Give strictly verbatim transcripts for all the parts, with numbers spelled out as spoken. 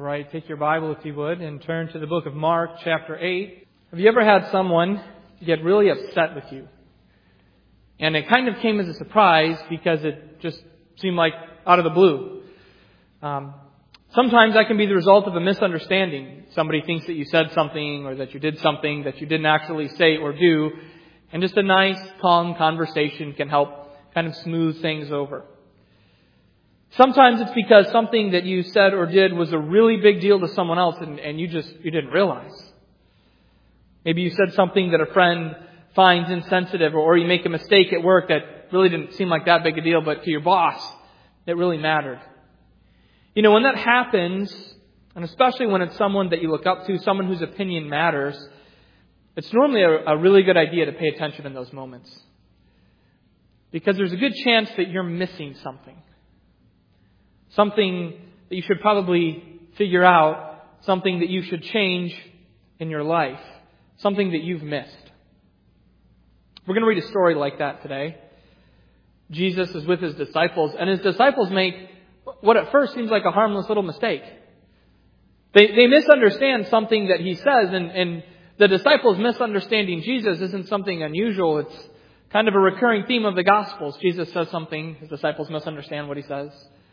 right, take your Bible, if you would, and turn to the book of Mark, chapter eight. Have you ever had someone get really upset with you? And it kind of came as a surprise because it just seemed like out of the blue. Um, sometimes that can be the result of a misunderstanding. Somebody thinks that you said something or that you did something that you didn't actually say or do. And just a nice, calm conversation can help kind of smooth things over. Sometimes it's because something that you said or did was a really big deal to someone else and, and you just you didn't realize. Maybe you said something that a friend finds insensitive, or you make a mistake at work that really didn't seem like that big a deal, but to your boss, it really mattered. You know, when that happens, and especially when it's someone that you look up to, someone whose opinion matters, it's normally a, a really good idea to pay attention in those moments. Because there's a good chance that you're missing something. Something that you should probably figure out. Something that you should change in your life. Something that you've missed. We're going to read a story like that today. Jesus is with his disciples, and his disciples make what at first seems like a harmless little mistake. They, they misunderstand something that he says, and, and the disciples misunderstanding Jesus isn't something unusual. It's kind of a recurring theme of the Gospels. Jesus says something, his disciples misunderstand what he says.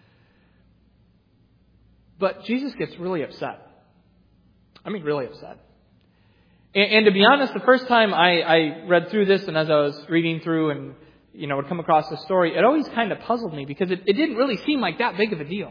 But Jesus gets really upset. I mean, really upset. And, and to be honest, the first time I, I read through this, and as I was reading through and, you know, would come across the story, it always kind of puzzled me because it, it didn't really seem like that big of a deal.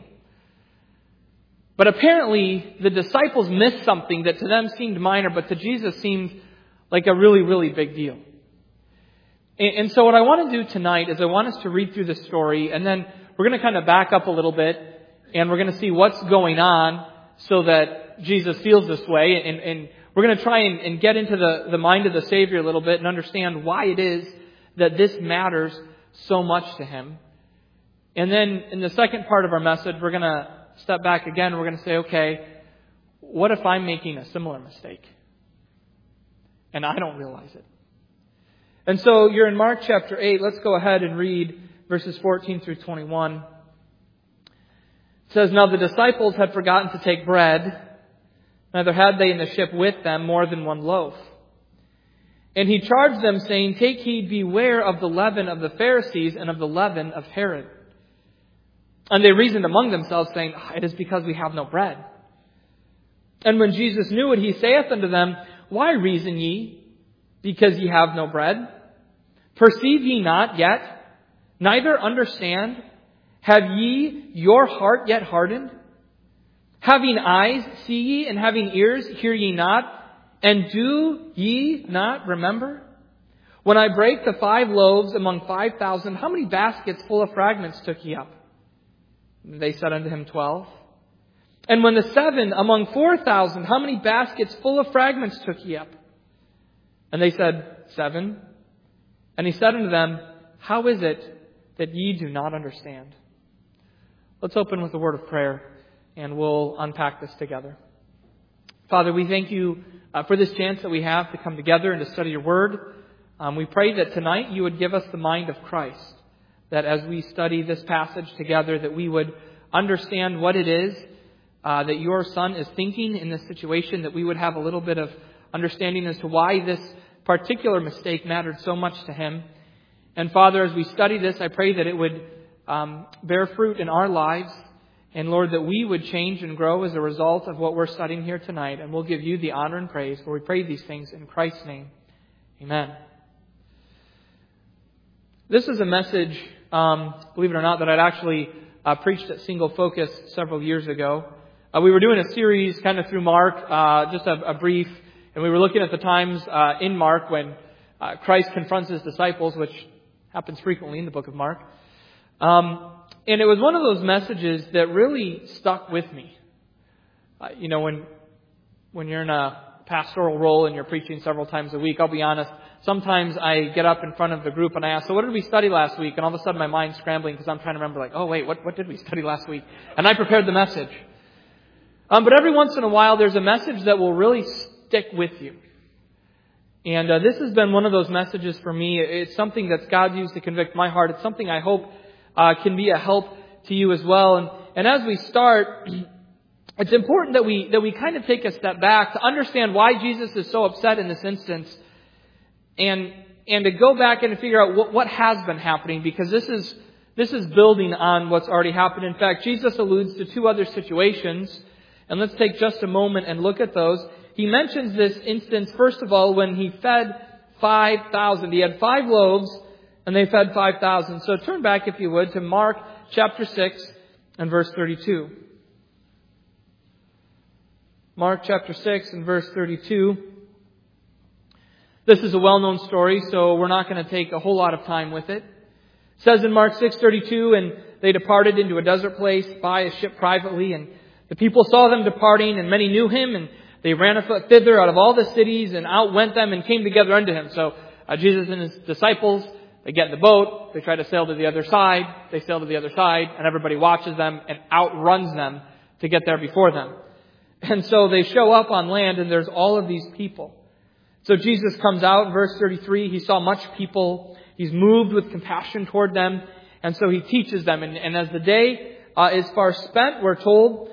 But apparently, the disciples missed something that to them seemed minor, but to Jesus seemed like a really, really big deal. And, and so what I want to do tonight is I want us to read through the story, and then we're going to kind of back up a little bit, and we're going to see what's going on so that Jesus feels this way. And, and we're going to try and, and get into the, the mind of the Savior a little bit and understand why it is that this matters so much to him. And then in the second part of our message, we're going to step back again. We're going to say, okay, what if I'm making a similar mistake? And I don't realize it. And so you're in Mark chapter eight. Let's go ahead and read verses fourteen through twenty-one. It says, "Now the disciples had forgotten to take bread, neither had they in the ship with them more than one loaf. And he charged them, saying, Take heed, beware of the leaven of the Pharisees and of the leaven of Herod. And they reasoned among themselves, saying, It is because we have no bread. And when Jesus knew it, he saith unto them, Why reason ye, because ye have no bread? Perceive ye not yet, neither understand? Have ye your heart yet hardened? Having eyes, see ye, and having ears, hear ye not? And do ye not remember? When I brake the five loaves among five thousand, how many baskets full of fragments took ye up? And they said unto him, Twelve. And when the seven among four thousand, how many baskets full of fragments took ye up? And they said, Seven. And he said unto them, How is it that ye do not understand? Let's open with a word of prayer, and we'll unpack this together. Father, we thank you uh, for this chance that we have to come together and to study your word. Um, we pray that tonight you would give us the mind of Christ, that as we study this passage together, that we would understand what it is uh, that your Son is thinking in this situation, that we would have a little bit of understanding as to why this particular mistake mattered so much to him. And Father, as we study this, I pray that it would um, bear fruit in our lives. And Lord, that we would change and grow as a result of what we're studying here tonight. And we'll give you the honor and praise, for we pray these things in Christ's name. Amen. This is a message, um, believe it or not, that I'd actually uh, preached at Single Focus several years ago. Uh, we were doing a series kind of through Mark, uh, just a, a brief, and we were looking at the times uh, in Mark when uh, Christ confronts his disciples, which happens frequently in the book of Mark. Um, and it was one of those messages that really stuck with me. Uh, you know, when when you're in a pastoral role and you're preaching several times a week, I'll be honest, sometimes I get up in front of the group and I ask, so what did we study last week? And all of a sudden my mind's scrambling because I'm trying to remember, like, oh, wait, what, what did we study last week? And I prepared the message. Um, but every once in a while, there's a message that will really stick with you. And uh, this has been one of those messages for me. It's something that God used to convict my heart. It's something I hope uh, can be a help to you as well. And, and as we start, it's important that we that we kind of take a step back to understand why Jesus is so upset in this instance, and and to go back and to figure out what, what has been happening, because this is this is building on what's already happened. In fact, Jesus alludes to two other situations, and let's take just a moment and look at those. He mentions this instance, first of all, when he fed five thousand. He had five loaves, and they fed five thousand. So turn back, if you would, to Mark chapter six and verse thirty-two. Mark chapter six and verse thirty-two. This is a well-known story, so we're not going to take a whole lot of time with it. It says in Mark six thirty-two, and they departed into a desert place by a ship privately, and the people saw them departing, and many knew him, and they ran afoot thither out of all the cities, and outwent them, and came together unto him. So uh, Jesus and his disciples, they get in the boat, they try to sail to the other side, they sail to the other side, and everybody watches them and outruns them to get there before them. And so they show up on land, and there's all of these people. So Jesus comes out, verse thirty-three, he saw much people, he's moved with compassion toward them, and so he teaches them. And, and as the day uh, is far spent, we're told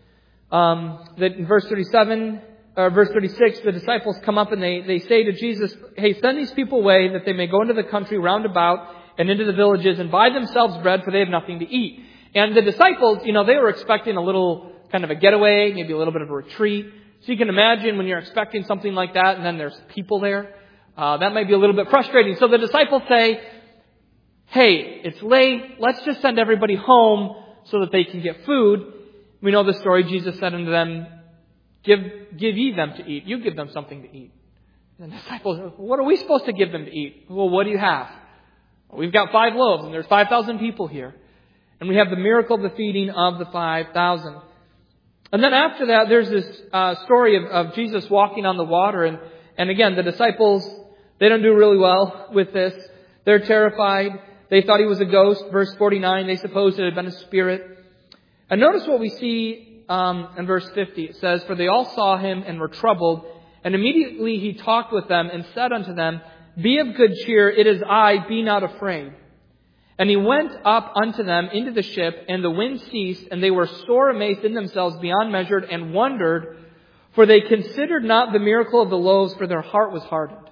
um, that in verse thirty-seven, or verse thirty-six, the disciples come up and they, they say to Jesus, hey, send these people away that they may go into the country round about and into the villages and buy themselves bread, for they have nothing to eat. And the disciples, you know, they were expecting a little kind of a getaway, maybe a little bit of a retreat. So you can imagine when you're expecting something like that and then there's people there, uh, that might be a little bit frustrating. So the disciples say, hey, it's late, let's just send everybody home so that they can get food. We know the story. Jesus said unto them, Give give ye them to eat. You give them something to eat. And the disciples, what are we supposed to give them to eat? Well, what do you have? Well, we've got five loaves and there's five thousand people here. And we have the miracle of the feeding of the five thousand. And then after that, there's this uh, story of, of Jesus walking on the water. And, and again, the disciples, they don't do really well with this. They're terrified. They thought he was a ghost. Verse forty-nine, they supposed it had been a spirit. And notice what we see um, in verse fifty. It says, for they all saw him and were troubled. And immediately he talked with them and said unto them, be of good cheer, it is I, be not afraid. And he went up unto them into the ship, and the wind ceased, and they were sore amazed in themselves beyond measure, and wondered, for they considered not the miracle of the loaves, for their heart was hardened.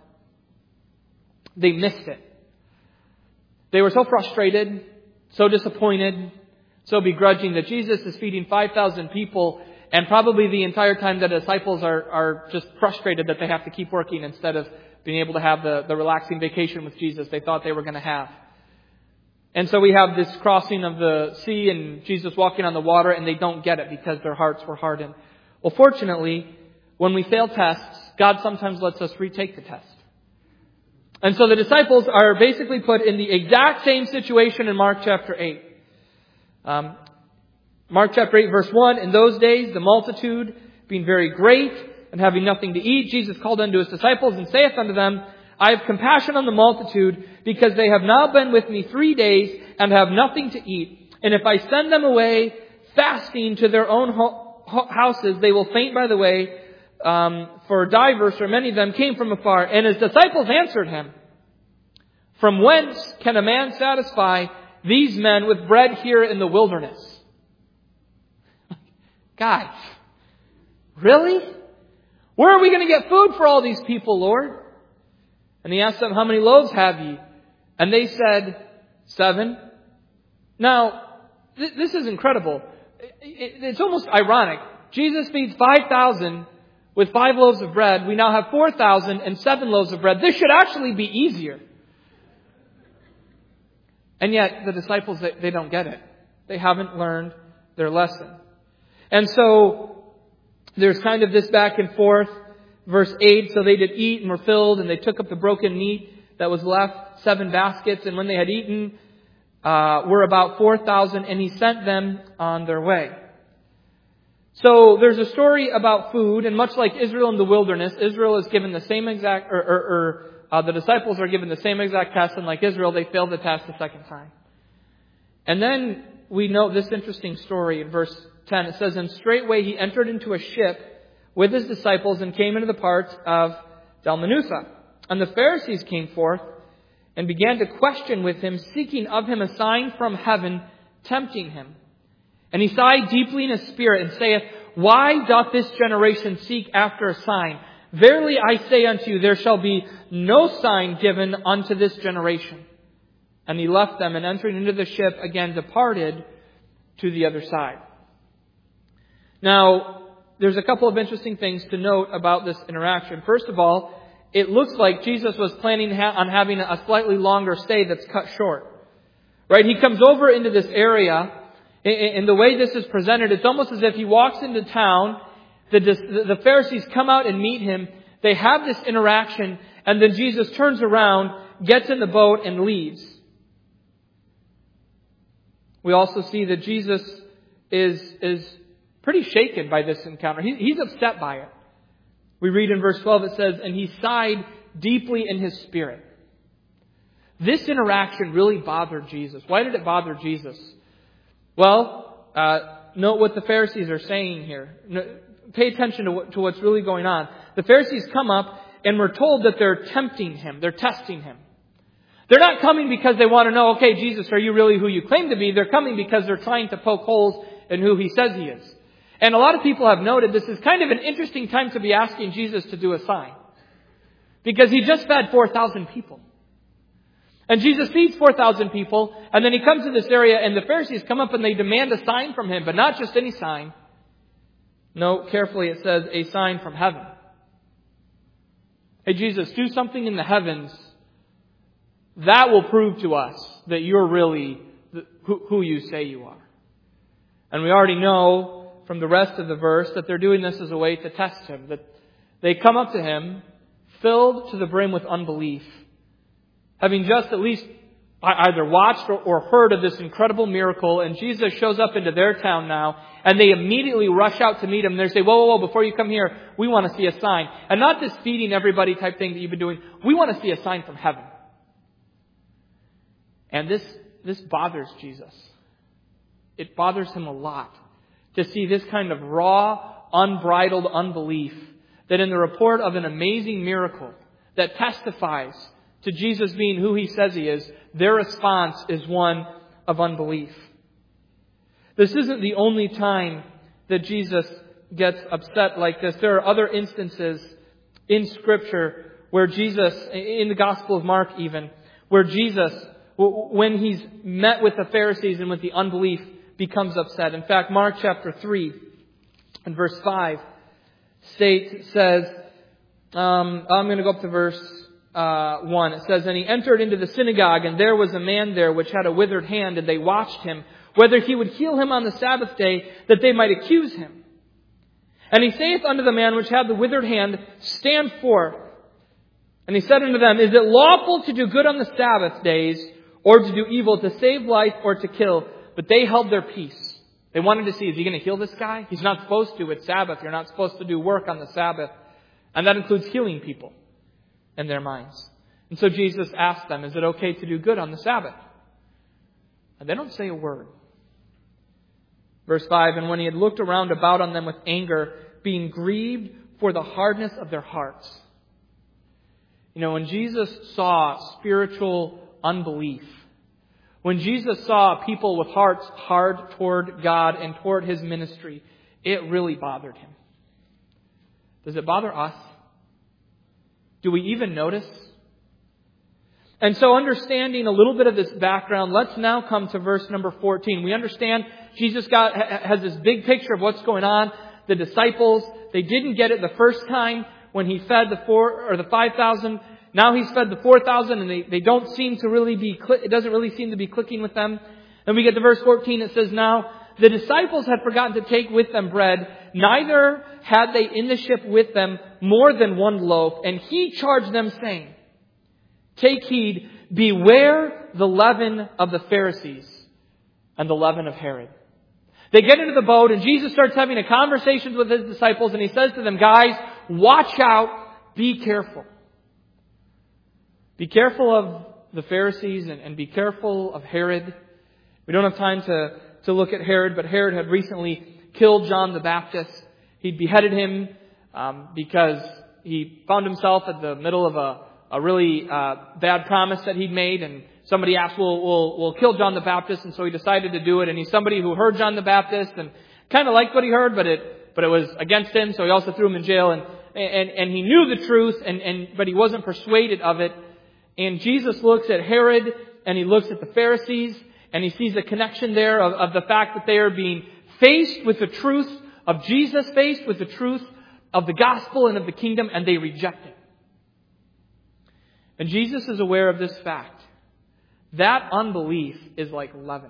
They missed it. They were so frustrated, so disappointed, so begrudging that Jesus is feeding five thousand people, and probably the entire time the disciples are, are just frustrated that they have to keep working instead of being able to have the, the relaxing vacation with Jesus they thought they were going to have. And so we have this crossing of the sea and Jesus walking on the water, and they don't get it because their hearts were hardened. Well, fortunately, when we fail tests, God sometimes lets us retake the test. And so the disciples are basically put in the exact same situation in Mark chapter eight. Um, Mark chapter eight, verse one, in those days, the multitude being very great and having nothing to eat, Jesus called unto his disciples and saith unto them, I have compassion on the multitude, because they have now been with me three days and have nothing to eat. And if I send them away fasting to their own ho- houses, they will faint by the way. Um, for divers, or many of them, came from afar. And his disciples answered him, from whence can a man satisfy these men with bread here in the wilderness? Guys, really? Where are we going to get food for all these people, Lord? And he asked them, how many loaves have ye? And they said, seven. Now, th- this is incredible. It, it, it's almost ironic. Jesus feeds five thousand with five loaves of bread. We now have four thousand and seven loaves of bread. This should actually be easier. And yet, the disciples, they, they don't get it. They haven't learned their lesson. And so, there's kind of this back and forth. Verse eight, so they did eat and were filled, and they took up the broken meat that was left, seven baskets, and when they had eaten, uh, were about four thousand, and he sent them on their way. So there's a story about food, and much like Israel in the wilderness, Israel is given the same exact, or, or, or uh, the disciples are given the same exact test, and like Israel, they failed the test the second time. And then we note this interesting story in verse ten. It says, and straightway he entered into a ship with his disciples and came into the parts of Dalmanutha. And the Pharisees came forth and began to question with him, seeking of him a sign from heaven, tempting him. And he sighed deeply in his spirit and saith, Why doth this generation seek after a sign? Verily I say unto you, there shall be no sign given unto this generation. And he left them, and entering into the ship again departed to the other side. Now, there's a couple of interesting things to note about this interaction. First of all, it looks like Jesus was planning on having a slightly longer stay that's cut short. Right? He comes over into this area, and the way this is presented, it's almost as if he walks into town, the, the Pharisees come out and meet him, they have this interaction, and then Jesus turns around, gets in the boat, and leaves. We also see that Jesus is, is pretty shaken by this encounter. He, he's upset by it. We read in verse twelve, it says, and he sighed deeply in his spirit. This interaction really bothered Jesus. Why did it bother Jesus? Well, uh, note what the Pharisees are saying here. No, pay attention to, what, to what's really going on. The Pharisees come up and we're told that they're tempting him. They're testing him. They're not coming because they want to know, okay, Jesus, are you really who you claim to be? They're coming because they're trying to poke holes in who he says he is. And a lot of people have noted this is kind of an interesting time to be asking Jesus to do a sign. Because he just fed four thousand people. And Jesus feeds four thousand people, and then he comes to this area, and the Pharisees come up and they demand a sign from him, but not just any sign. No, carefully it says, a sign from heaven. Hey, Jesus, do something in the heavens that will prove to us that you're really who you say you are. And we already know from the rest of the verse that they're doing this as a way to test him. That they come up to him filled to the brim with unbelief, having just at least either watched or heard of this incredible miracle, and Jesus shows up into their town now, and they immediately rush out to meet him. They say, whoa, whoa, whoa, before you come here, we want to see a sign. And not this feeding everybody type thing that you've been doing. We want to see a sign from heaven. And this, this bothers Jesus. It bothers him a lot to see this kind of raw, unbridled unbelief, that in the report of an amazing miracle that testifies to Jesus being who he says he is, their response is one of unbelief. This isn't the only time that Jesus gets upset like this. There are other instances in Scripture where Jesus, in the Gospel of Mark even, where Jesus, when he's met with the Pharisees and with the unbelief, becomes upset. In fact, Mark chapter three and verse five states, says, um, I'm going to go up to verse uh, one. It says, and he entered into the synagogue, and there was a man there which had a withered hand, and they watched him, whether he would heal him on the Sabbath day, that they might accuse him. And he saith unto the man which had the withered hand, stand forth. And he said unto them, is it lawful to do good on the Sabbath days, or to do evil, to save life, or to kill? But they held their peace. They wanted to see, is he going to heal this guy? He's not supposed to. It's Sabbath. You're not supposed to do work on the Sabbath. And that includes healing people in their minds. And so Jesus asked them, is it okay to do good on the Sabbath? And they don't say a word. Verse five, and when he had looked around about on them with anger, being grieved for the hardness of their hearts. You know, when Jesus saw spiritual unbelief, when Jesus saw people with hearts hard toward God and toward his ministry, it really bothered him. Does it bother us? Do we even notice? And so understanding a little bit of this background, let's now come to verse number fourteen. We understand Jesus got, has this big picture of what's going on. The disciples, they didn't get it the first time when he fed the four or the five thousand. Now he's fed the four thousand, and they, they don't seem to really be, it doesn't really seem to be clicking with them. Then we get to verse fourteen. It says, now the disciples had forgotten to take with them bread. Neither had they in the ship with them more than one loaf. And he charged them, saying, take heed, beware the leaven of the Pharisees and the leaven of Herod. They get into the boat, and Jesus starts having a conversation with his disciples, and he says to them, guys, watch out, be careful. Be careful of the Pharisees and, and be careful of Herod. We don't have time to, to look at Herod, but Herod had recently killed John the Baptist. He'd beheaded him um, because he found himself at the middle of a, a really uh, bad promise that he'd made, and somebody asked, we'll, we'll, we'll kill John the Baptist, and so he decided to do it. And he's somebody who heard John the Baptist and kind of liked what he heard, but it but it was against him, so he also threw him in jail. And and, and he knew the truth, and, and but he wasn't persuaded of it. And Jesus looks at Herod, and he looks at the Pharisees, and he sees a connection there of, of the fact that they are being faced with the truth of Jesus, faced with the truth of the gospel and of the kingdom, and they reject it. And Jesus is aware of this fact. That unbelief is like leaven.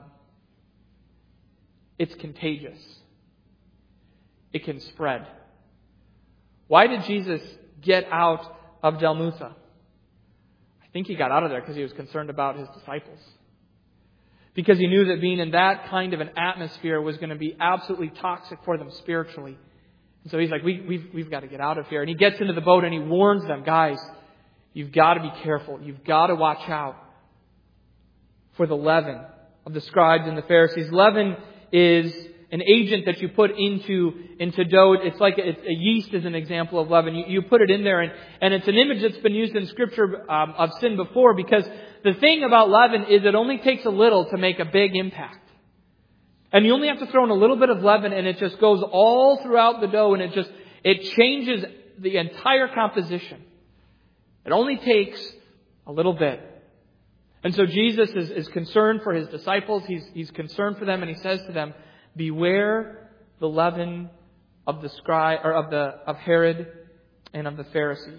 It's contagious. It can spread. Why did Jesus get out of Dalmanutha? I think he got out of there because he was concerned about his disciples. Because he knew that being in that kind of an atmosphere was going to be absolutely toxic for them spiritually. And so he's like, we, we've, we've got to get out of here. And he gets into the boat and he warns them, guys, you've got to be careful. You've got to watch out for the leaven of the scribes and the Pharisees. Leaven is an agent that you put into, into dough. It's like a, a yeast is an example of leaven. You, you put it in there, and, and it's an image that's been used in Scripture um, of sin before, because the thing about leaven is it only takes a little to make a big impact. And you only have to throw in a little bit of leaven, and it just goes all throughout the dough, and it just, it changes the entire composition. It only takes a little bit. And so Jesus is, is concerned for his disciples. He's, he's concerned for them, and he says to them, beware the leaven of the scribe, or of the of Herod and of the Pharisees.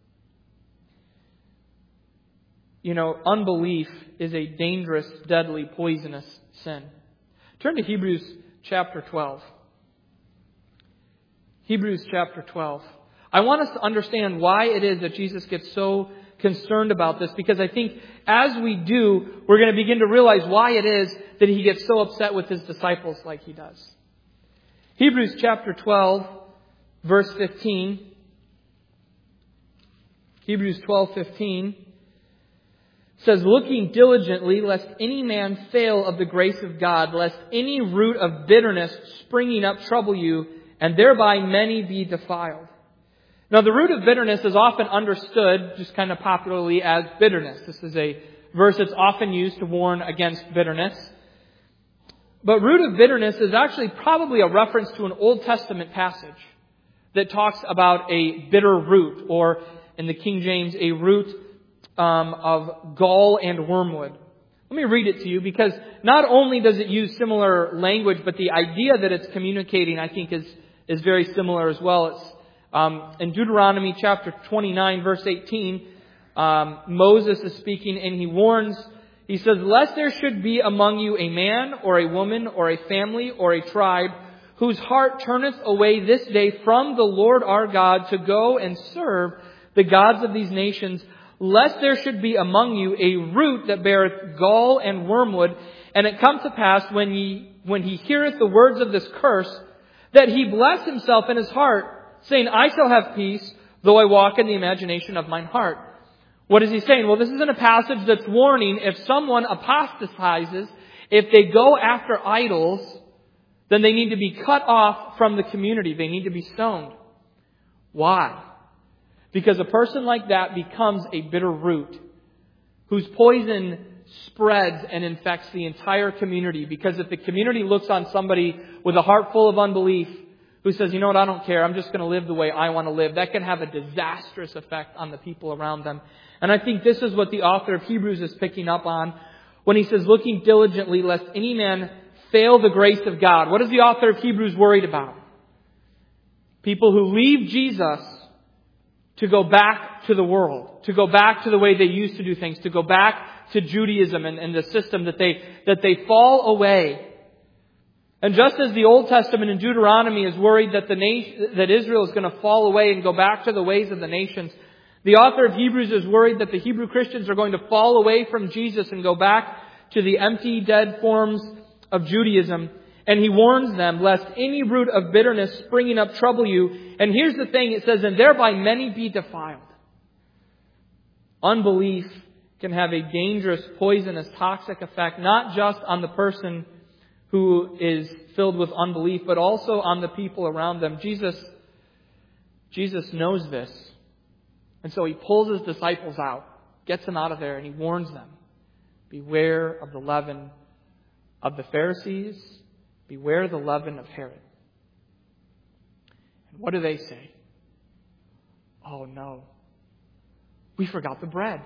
You know, unbelief is a dangerous, deadly, poisonous sin. Turn to Hebrews chapter twelve. Hebrews chapter twelve. I want us to understand why it is that Jesus gets so concerned about this, because I think as we do, we're going to begin to realize why it is that he gets so upset with his disciples like he does. Hebrews chapter twelve, verse fifteen. Hebrews twelve fifteen says, looking diligently, lest any man fail of the grace of God, lest any root of bitterness springing up trouble you, and thereby many be defiled. Now, the root of bitterness is often understood, just kind of popularly, as bitterness. This is a verse that's often used to warn against bitterness. But root of bitterness is actually probably a reference to an Old Testament passage that talks about a bitter root, or in the King James, a root um, of gall and wormwood. Let me read it to you, because not only does it use similar language, but the idea that it's communicating, I think, is, is very similar as well. It's Um, in Deuteronomy chapter twenty-nine, verse eighteen, um, Moses is speaking, and he warns, he says, lest there should be among you a man or a woman or a family or a tribe whose heart turneth away this day from the Lord our God to go and serve the gods of these nations, lest there should be among you a root that beareth gall and wormwood, and it come to pass when he, when he heareth the words of this curse, that he bless himself in his heart, saying, I shall have peace, though I walk in the imagination of mine heart. What is he saying? Well, this is in a passage that's warning if someone apostatizes, if they go after idols, then they need to be cut off from the community. They need to be stoned. Why? Because a person like that becomes a bitter root whose poison spreads and infects the entire community. Because if the community looks on somebody with a heart full of unbelief, who says, you know what, I don't care, I'm just going to live the way I want to live, that can have a disastrous effect on the people around them. And I think this is what the author of Hebrews is picking up on when he says, looking diligently, lest any man fail the grace of God. What is the author of Hebrews worried about? People who leave Jesus to go back to the world, to go back to the way they used to do things, to go back to Judaism and, and the system, that they, that they fall away. And just as the Old Testament in Deuteronomy is worried that the nation, that Israel is going to fall away and go back to the ways of the nations, the author of Hebrews is worried that the Hebrew Christians are going to fall away from Jesus and go back to the empty, dead forms of Judaism. And he warns them, lest any root of bitterness springing up trouble you. And here's the thing, it says, and thereby many be defiled. Unbelief can have a dangerous, poisonous, toxic effect, not just on the person who is filled with unbelief, but also on the people around them. Jesus, Jesus knows this. And so he pulls his disciples out, gets them out of there, and he warns them. Beware of the leaven of the Pharisees. Beware the leaven of Herod. And what do they say? Oh no, we forgot the bread.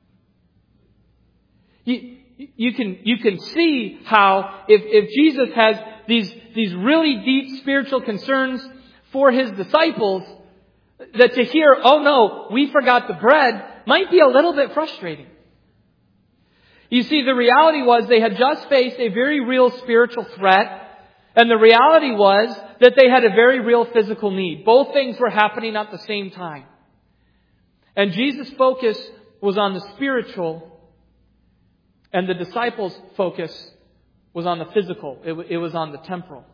You, you can, you can see how if, if Jesus has these, these really deep spiritual concerns for His disciples, that to hear, oh no, we forgot the bread, might be a little bit frustrating. You see, the reality was they had just faced a very real spiritual threat, and the reality was that they had a very real physical need. Both things were happening at the same time. And Jesus' focus was on the spiritual, and the disciples' focus was on the physical. It, it was on the temporal.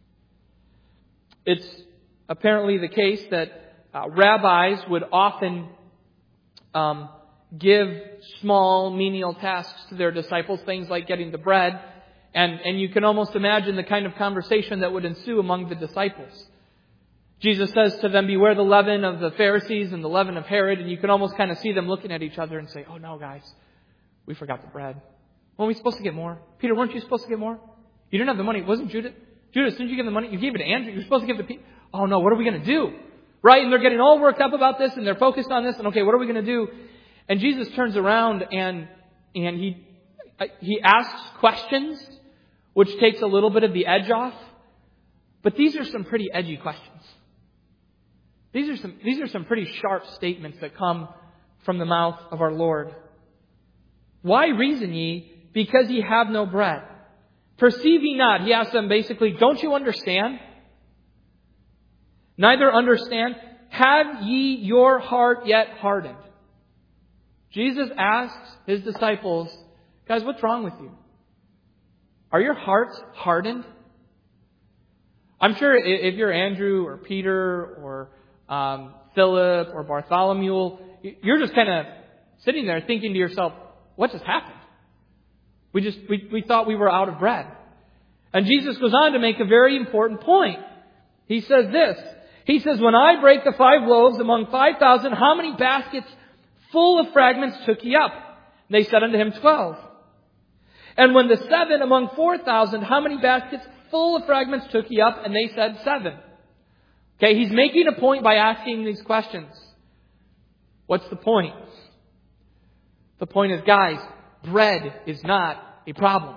It's apparently the case that uh, rabbis would often um, give small, menial tasks to their disciples, things like getting the bread. And, and you can almost imagine the kind of conversation that would ensue among the disciples. Jesus says to them, beware the leaven of the Pharisees and the leaven of Herod. And you can almost kind of see them looking at each other and say, oh no, guys, we forgot the bread. Weren't we supposed to get more? Peter, weren't you supposed to get more? You didn't have the money. Wasn't Judas? Judas, didn't you give the money? You gave it to Andrew. You're supposed to give it to Peter. Oh no, what are we going to do? Right? And they're getting all worked up about this and they're focused on this. And okay, what are we going to do? And Jesus turns around and, and he, he asks questions, which takes a little bit of the edge off. But these are some pretty edgy questions. These are some, these are some pretty sharp statements that come from the mouth of our Lord. Why reason ye? Because ye have no bread. Perceive ye not? He asks them basically, don't you understand? Neither understand. Have ye your heart yet hardened? Jesus asks His disciples, guys, what's wrong with you? Are your hearts hardened? I'm sure if you're Andrew or Peter or um, Philip or Bartholomew, you're just kind of sitting there thinking to yourself, what just happened? We just we, we thought we were out of bread. And Jesus goes on to make a very important point. He says this. He says, when I break the five loaves among five thousand, how many baskets full of fragments took ye up? They said unto him, twelve. And when the seven among four thousand, how many baskets full of fragments took ye up? And they said seven. Okay, he's making a point by asking these questions. What's the point? The point is, guys, bread is not a problem.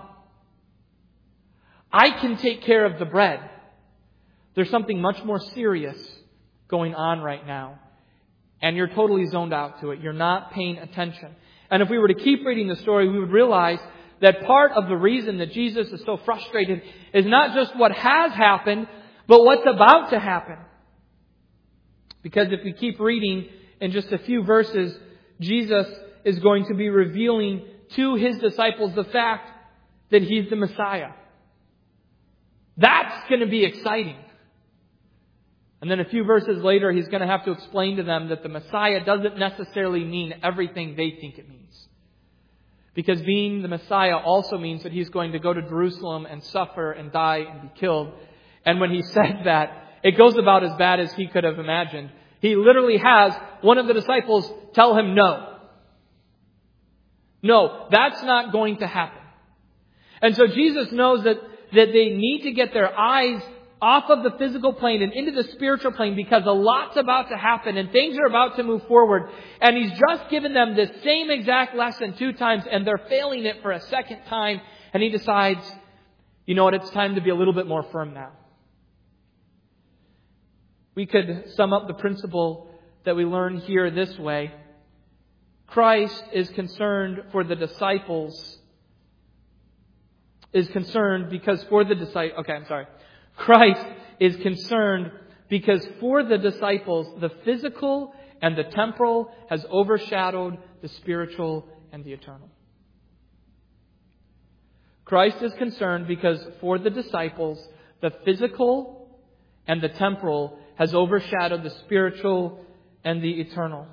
I can take care of the bread. There's something much more serious going on right now. And you're totally zoned out to it. You're not paying attention. And if we were to keep reading the story, we would realize that part of the reason that Jesus is so frustrated is not just what has happened, but what's about to happen. Because if we keep reading in just a few verses, Jesus is going to be revealing to His disciples the fact that He's the Messiah. That's going to be exciting. And then a few verses later, He's going to have to explain to them that the Messiah doesn't necessarily mean everything they think it means. Because being the Messiah also means that He's going to go to Jerusalem and suffer and die and be killed. And when He said that, it goes about as bad as He could have imagined. He literally has one of the disciples tell Him no. No, that's not going to happen. And so Jesus knows that, that they need to get their eyes off of the physical plane and into the spiritual plane, because a lot's about to happen and things are about to move forward. And He's just given them this same exact lesson two times and they're failing it for a second time. And He decides, you know what, it's time to be a little bit more firm now. We could sum up the principle that we learn here this way. Christ is concerned for the disciples, is concerned because for the disciples, okay, I'm sorry. Christ is concerned because for the disciples, the physical and the temporal has overshadowed the spiritual and the eternal. Christ is concerned because for the disciples, the physical and the temporal has overshadowed the spiritual and the eternal.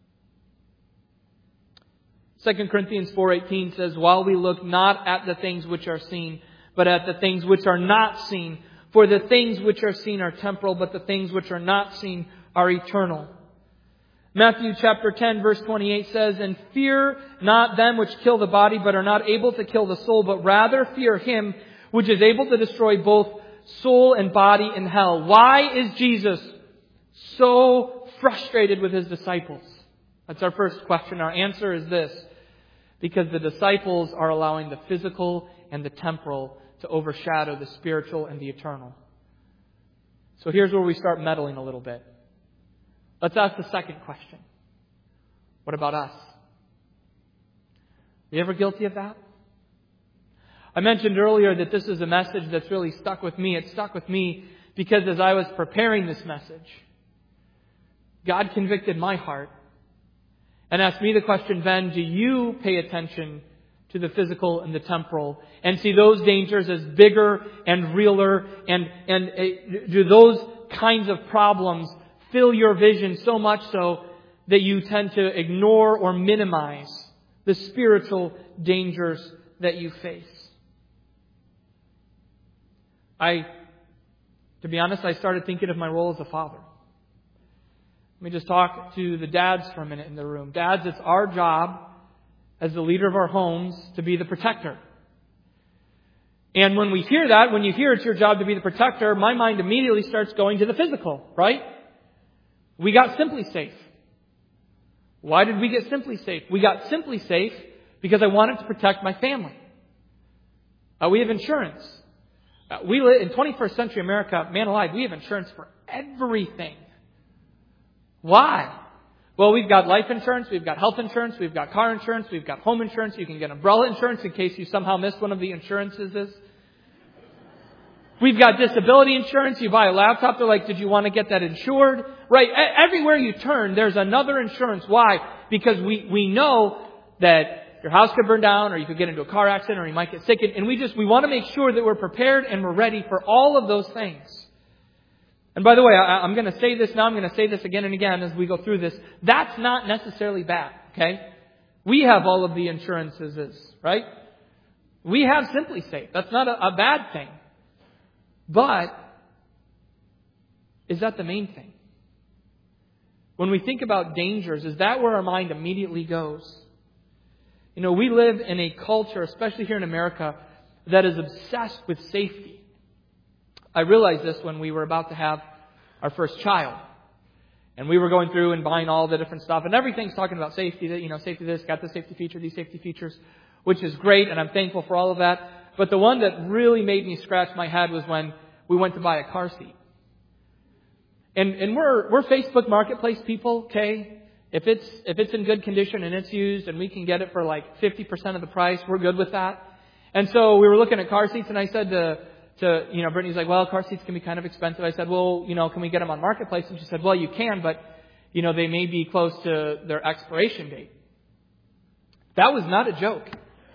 Second Corinthians four eighteen says, while we look not at the things which are seen, but at the things which are not seen. For the things which are seen are temporal, but the things which are not seen are eternal. Matthew chapter ten verse twenty-eight says, and fear not them which kill the body, but are not able to kill the soul, but rather fear Him which is able to destroy both soul and body in hell. Why is Jesus so frustrated with His disciples? That's our first question. Our answer is this: because the disciples are allowing the physical and the temporal to overshadow the spiritual and the eternal. So here's where we start meddling a little bit. Let's ask the second question. What about us? Are you ever guilty of that? I mentioned earlier that this is a message that's really stuck with me. It stuck with me because as I was preparing this message, God convicted my heart and asked me the question, Ben, do you pay attention to the physical and the temporal and see those dangers as bigger and realer? And, and uh, do those kinds of problems fill your vision so much so that you tend to ignore or minimize the spiritual dangers that you face? I, to be honest, I started thinking of my role as a father. Let me just talk to the dads for a minute in the room. Dads, it's our job as the leader of our homes to be the protector. And when we hear that, when you hear it's your job to be the protector, my mind immediately starts going to the physical, right? We got Simply Safe. Why did we get Simply Safe? We got Simply Safe because I wanted to protect my family. Uh, we have insurance. Uh, we live in twenty-first century America, man alive, we have insurance for everything. Why? Well, we've got life insurance, we've got health insurance, we've got car insurance, we've got home insurance. You can get umbrella insurance in case you somehow missed one of the insurances. We've got disability insurance. You buy a laptop, they're like, did you want to get that insured? Right? Everywhere you turn, there's another insurance. Why? Because we, we know that your house could burn down, or you could get into a car accident, or you might get sick. And we just, we want to make sure that we're prepared and we're ready for all of those things. And by the way, I, I'm going to say this now, I'm going to say this again and again as we go through this. That's not necessarily bad, okay? We have all of the insurances, right? We have Simply Safe. That's not a, a bad thing. But is that the main thing? When we think about dangers, is that where our mind immediately goes? You know, we live in a culture, especially here in America, that is obsessed with safety. I realized this when we were about to have our first child. And we were going through and buying all the different stuff. And everything's talking about safety. That, you know, safety this, got this safety feature, these safety features, which is great. And I'm thankful for all of that. But the one that really made me scratch my head was when we went to buy a car seat. And, and we're, we're Facebook Marketplace people, okay? If it's, if it's in good condition and it's used and we can get it for like fifty percent of the price, we're good with that. And so we were looking at car seats and I said to, to, you know, Brittany's like, well, car seats can be kind of expensive. I said, well, you know, can we get them on Marketplace? And she said, well, you can, but, you know, they may be close to their expiration date. That was not a joke.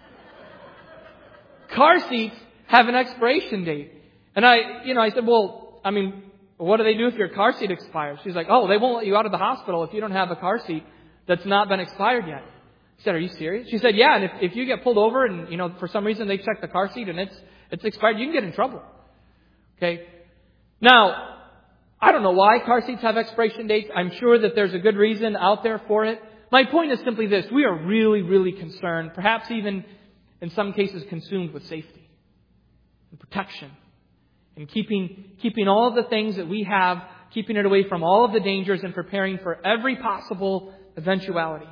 Car seats have an expiration date. And I, you know, I said, well, I mean, what do they do if your car seat expires? She's like, oh, they won't let you out of the hospital if you don't have a car seat that's not been expired yet. I said, are you serious? She said, yeah, and if, if you get pulled over and, you know, for some reason they check the car seat and it's it's expired, you can get in trouble. Okay? Now, I don't know why car seats have expiration dates. I'm sure that there's a good reason out there for it. My point is simply this. We are really, really concerned, perhaps even in some cases consumed with safety and protection. And keeping keeping all of the things that we have, keeping it away from all of the dangers and preparing for every possible eventuality.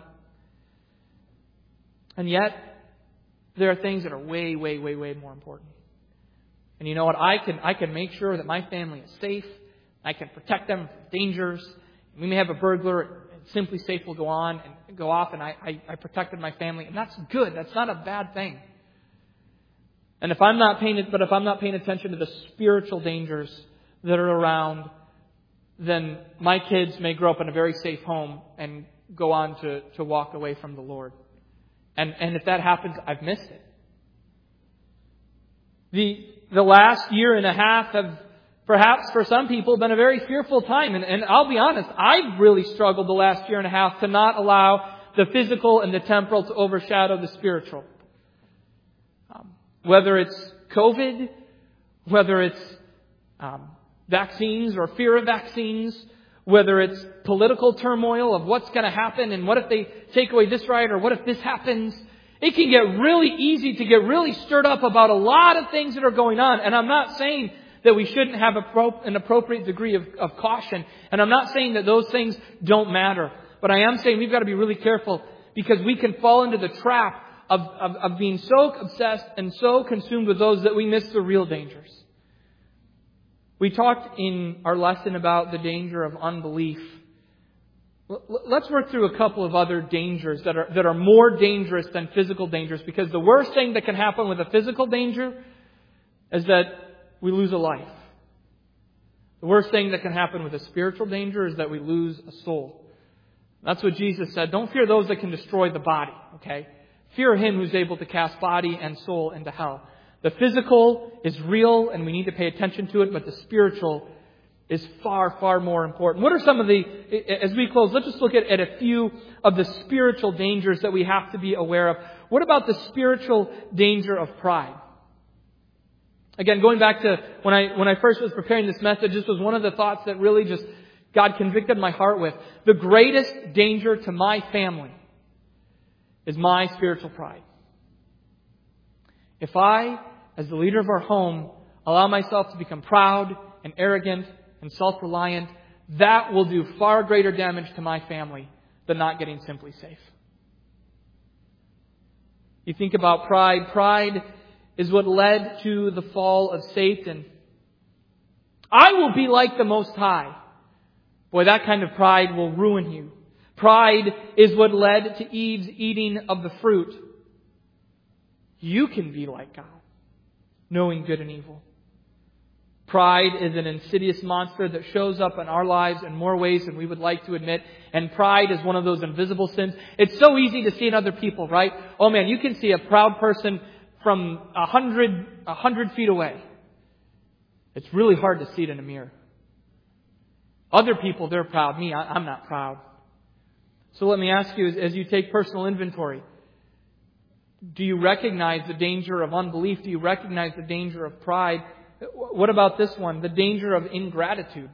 And yet, there are things that are way, way, way, way more important. And you know what? I can I can make sure that my family is safe. I can protect them from dangers. We may have a burglar, and Simply Safe will go on and go off, and I, I, I protected my family. And that's good. That's not a bad thing. And if I'm not paying it, but if I'm not paying attention to the spiritual dangers that are around, then my kids may grow up in a very safe home and go on to, to walk away from the Lord. And and if that happens, I've missed it. The the last year and a half have perhaps for some people been a very fearful time. And, and I'll be honest, I've really struggled the last year and a half to not allow the physical and the temporal to overshadow the spiritual. Um, Whether it's COVID, whether it's um, vaccines or fear of vaccines, whether it's political turmoil of what's going to happen and what if they take away this right or what if this happens, it can get really easy to get really stirred up about a lot of things that are going on. And I'm not saying that we shouldn't have an appropriate degree of, of caution. And I'm not saying that those things don't matter. But I am saying we've got to be really careful because we can fall into the trap of, of, of being so obsessed and so consumed with those that we miss the real dangers. We talked in our lesson about the danger of unbelief. Let's work through a couple of other dangers that are that are more dangerous than physical dangers, because the worst thing that can happen with a physical danger is that we lose a life. The worst thing that can happen with a spiritual danger is that we lose a soul. That's what Jesus said. Don't fear those that can destroy the body, okay? Fear Him who's able to cast body and soul into hell. The physical is real and we need to pay attention to it, but the spiritual is far, far more important. What are some of the, as we close, let's just look at, at a few of the spiritual dangers that we have to be aware of. What about the spiritual danger of pride? Again, going back to when I when I first was preparing this message, this was one of the thoughts that really just God convicted my heart with. The greatest danger to my family is my spiritual pride. If I, as the leader of our home, allow myself to become proud and arrogant and self-reliant, that will do far greater damage to my family than not getting Simply Safe. You think about pride. Pride is what led to the fall of Satan. I will be like the Most High. Boy, that kind of pride will ruin you. Pride is what led to Eve's eating of the fruit. You can be like God, knowing good and evil. Pride is an insidious monster that shows up in our lives in more ways than we would like to admit. And pride is one of those invisible sins. It's so easy to see in other people, right? Oh man, you can see a proud person from a hundred, a hundred feet away. It's really hard to see it in a mirror. Other people, they're proud. Me, I, I'm not proud. So let me ask you, as, as you take personal inventory, do you recognize the danger of unbelief? Do you recognize the danger of pride? What about this one? The danger of ingratitude.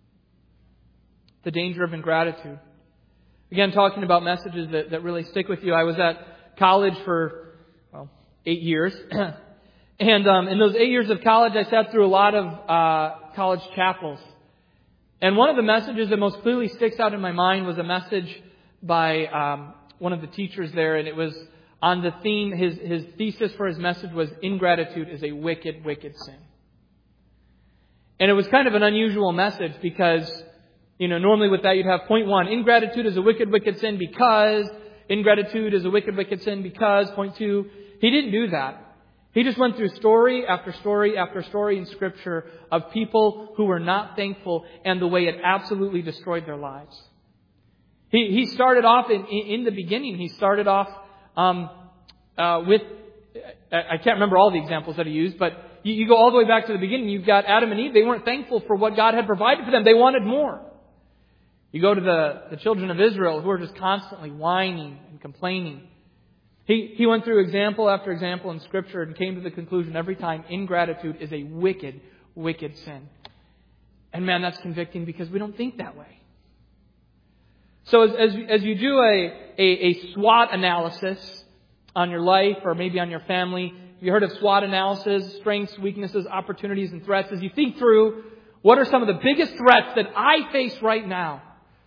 The danger of ingratitude. Again, talking about messages that, that really stick with you. I was at college for, well, eight years. and um, in those eight years of college, I sat through a lot of uh, college chapels. And one of the messages that most clearly sticks out in my mind was a message by um, one of the teachers there. And it was on the theme, his, his thesis for his message was, ingratitude is a wicked, wicked sin. And it was kind of an unusual message because, you know, normally with that you'd have point one, ingratitude is a wicked, wicked sin because, ingratitude is a wicked, wicked sin because, point two. He didn't do that. He just went through story after story after story in Scripture of people who were not thankful and the way it absolutely destroyed their lives. He he started off in, in the beginning, he started off um, uh, with, I can't remember all the examples that he used, but you, you go all the way back to the beginning. You've got Adam and Eve. They weren't thankful for what God had provided for them. They wanted more. You go to the, the children of Israel who are just constantly whining and complaining. He, he went through example after example in Scripture and came to the conclusion every time ingratitude is a wicked, wicked sin. And man, that's convicting because we don't think that way. So as, as, as you do a, a, a SWOT analysis on your life or maybe on your family, you heard of SWOT analysis, strengths, weaknesses, opportunities, and threats. As you think through, what are some of the biggest threats that I face right now?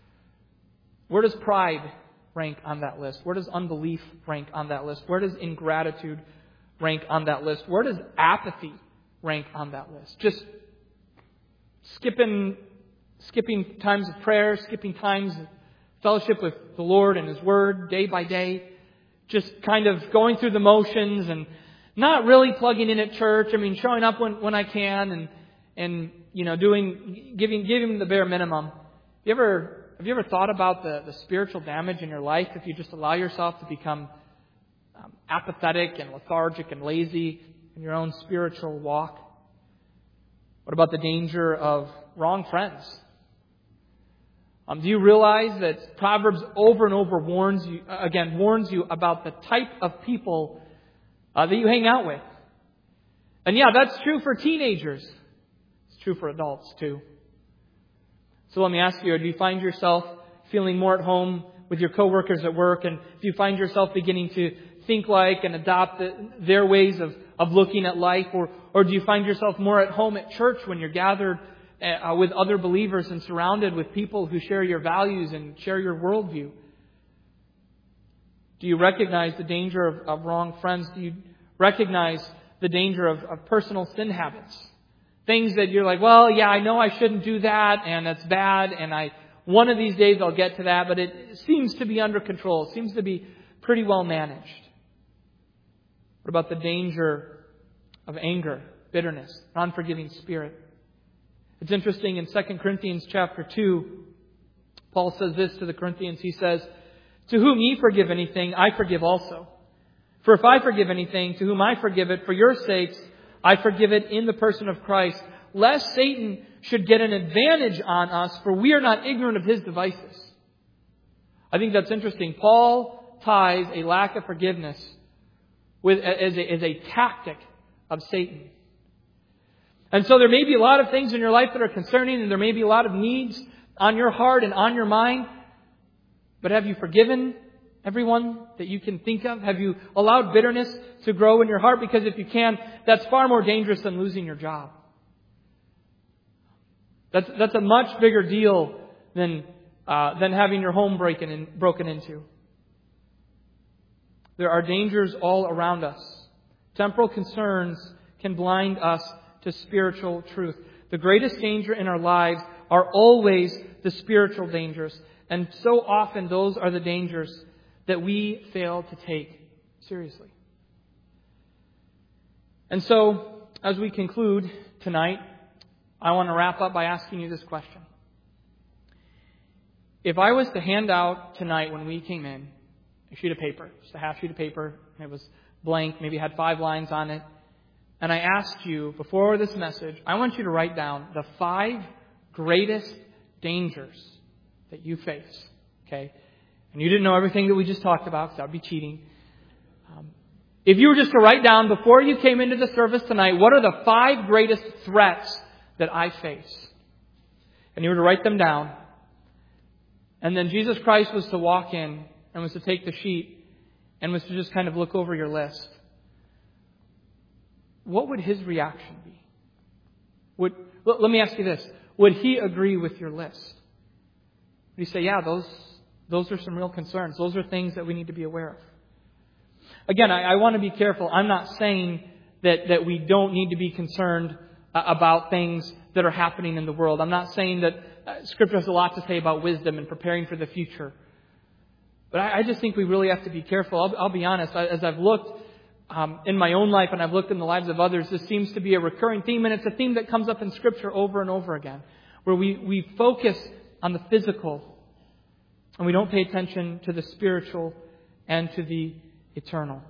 Where does pride rank on that list? Where does unbelief rank on that list? Where does ingratitude rank on that list? Where does apathy rank on that list? Just skipping, skipping times of prayer, skipping times of fellowship with the Lord and His Word day by day. Just kind of going through the motions and not really plugging in at church. I mean, showing up when, when I can and, and, you know, doing, giving, giving the bare minimum. You ever, have you ever thought about the, the spiritual damage in your life if you just allow yourself to become um, apathetic and lethargic and lazy in your own spiritual walk? What about the danger of wrong friends? Um, do you realize that Proverbs over and over warns you, again, warns you about the type of people uh, that you hang out with? And yeah, that's true for teenagers. It's true for adults too. So let me ask you, do you find yourself feeling more at home with your coworkers at work? And do you find yourself beginning to think like and adopt the, their ways of, of looking at life? Or, or do you find yourself more at home at church when you're gathered uh, with other believers and surrounded with people who share your values and share your worldview? Do you recognize the danger of, of wrong friends? Do you recognize the danger of, of personal sin habits? Things that you're like, well, yeah, I know I shouldn't do that, and that's bad, and I one of these days I'll get to that, but it seems to be under control. It seems to be pretty well managed. What about the danger of anger, bitterness, an unforgiving spirit? It's interesting in Second Corinthians chapter two, Paul says this to the Corinthians. He says, "To whom ye forgive anything, I forgive also. For if I forgive anything, to whom I forgive it, for your sakes, I forgive it in the person of Christ, lest Satan should get an advantage on us, for we are not ignorant of his devices." I think that's interesting. Paul ties a lack of forgiveness with as a, as a tactic of Satan. And so there may be a lot of things in your life that are concerning, and there may be a lot of needs on your heart and on your mind. But have you forgiven everyone that you can think of? Have you allowed bitterness to grow in your heart? Because if you can, that's far more dangerous than losing your job. That's that's a much bigger deal than uh, than having your home broken in, broken into. There are dangers all around us. Temporal concerns can blind us to spiritual truth. The greatest danger in our lives are always the spiritual dangers. And so often those are the dangers that we fail to take seriously. And so, as we conclude tonight, I want to wrap up by asking you this question. If I was to hand out tonight when we came in a sheet of paper, just a half sheet of paper, and it was blank, maybe had five lines on it, and I asked you before this message, I want you to write down the five greatest dangers that you face. Okay? And you didn't know everything that we just talked about, because that would be cheating. Um, if you were just to write down before you came into the service tonight, what are the five greatest threats that I face? And you were to write them down. And then Jesus Christ was to walk in and was to take the sheet and was to just kind of look over your list. What would his reaction be? Would, let me ask you this. Would he agree with your list? Would he say, yeah, those, those are some real concerns. Those are things that we need to be aware of. Again, I, I want to be careful. I'm not saying that, that we don't need to be concerned uh, about things that are happening in the world. I'm not saying that uh, Scripture has a lot to say about wisdom and preparing for the future. But I, I just think we really have to be careful. I'll, I'll be honest. I, as I've looked um, in my own life and I've looked in the lives of others, this seems to be a recurring theme. And it's a theme that comes up in Scripture over and over again, where we, we focus on the physical and we don't pay attention to the spiritual and to the eternal.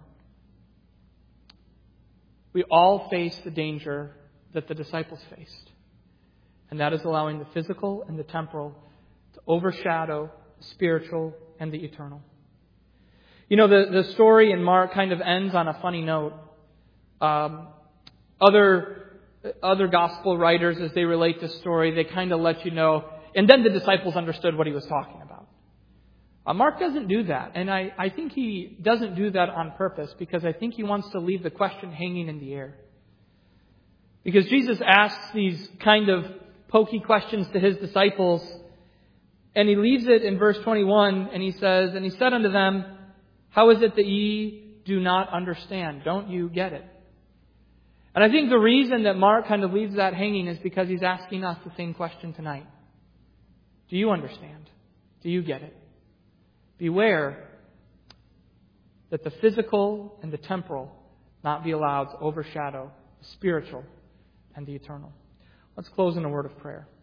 We all face the danger that the disciples faced. And that is allowing the physical and the temporal to overshadow the spiritual and the eternal. You know, the, the story in Mark kind of ends on a funny note. Um, other, other gospel writers, as they relate the story, they kind of let you know. And then the disciples understood what he was talking about. Uh, Mark doesn't do that. And I, I think he doesn't do that on purpose, because I think he wants to leave the question hanging in the air. Because Jesus asks these kind of pokey questions to his disciples, and he leaves it in verse twenty-one, and he says, "And he said unto them, How is it that ye do not understand? Don't you get it?" And I think the reason that Mark kind of leaves that hanging is because he's asking us the same question tonight. Do you understand? Do you get it? Beware that the physical and the temporal not be allowed to overshadow the spiritual and the eternal. Let's close in a word of prayer.